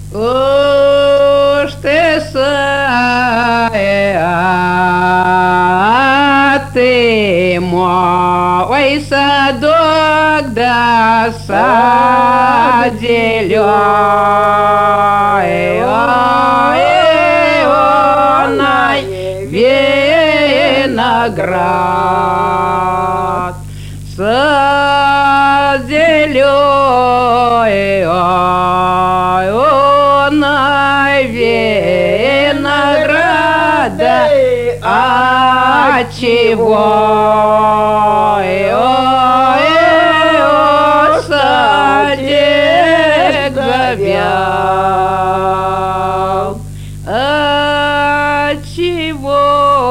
Уж ты ты мой садок да зеленый виноград, сад зеленый винограда, отчего садик завял, отчего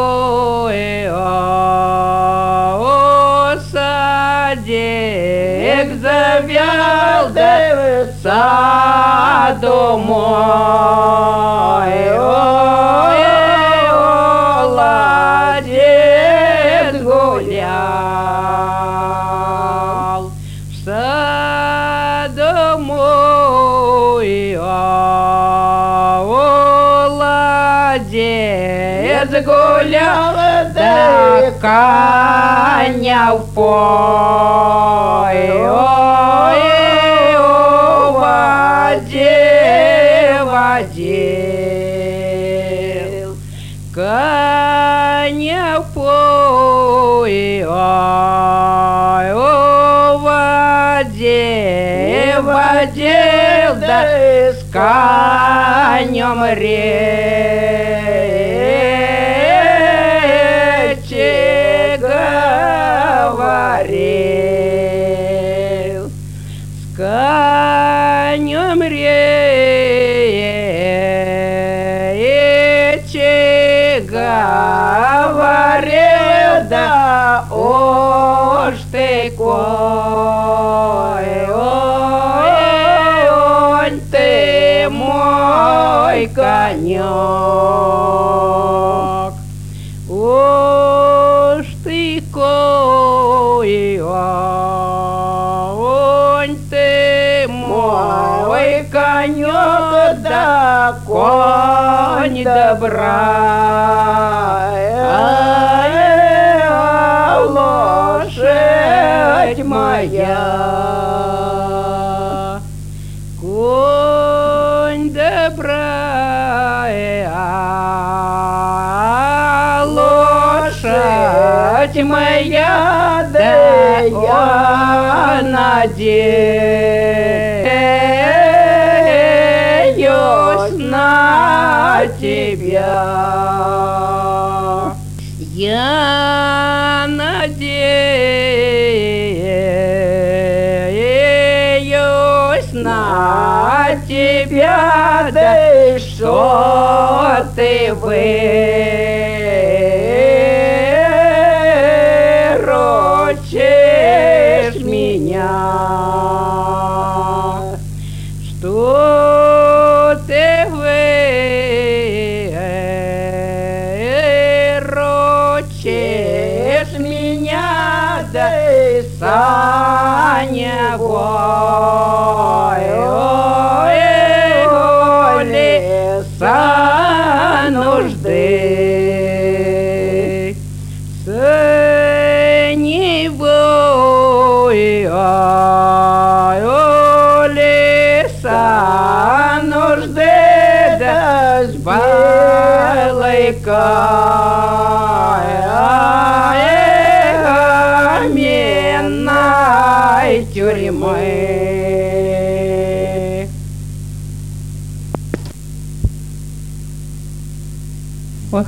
садик завял, да саду мой ладит гулял, в саду мой ладит гулял, да коня в пой водил, коня в пой водил, да с конем речи говорил, с конем речи говорил, да уж ты ты мой конек, уж ты ты мой конек, да конь добра, лошадь моя, конь добра, лошадь моя, да я надеюсь на тебя, я надеюсь на тебя, да что ты выручишь меня, что ты выручишь меня, да саня леса нужды, с него леса нужды, да с балайкой каменной тюрьмы.